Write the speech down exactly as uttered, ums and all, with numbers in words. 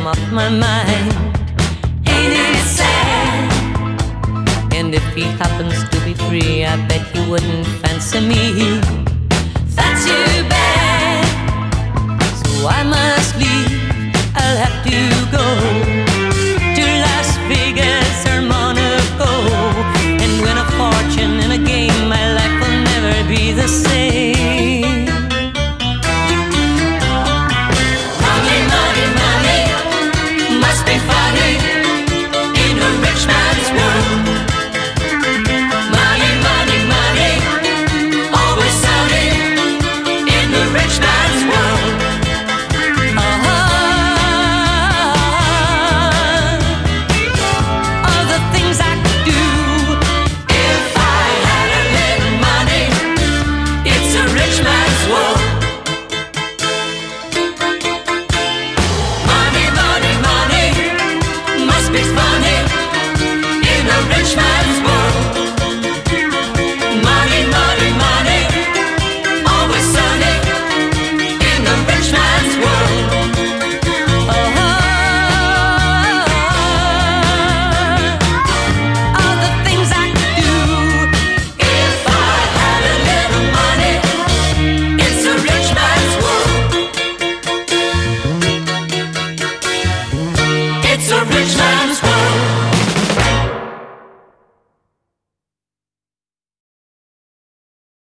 him off my mind. Ain't it sad? And if he happens to be free, I bet he wouldn't fancy me. That's too bad. So I must leave, I'll have to go.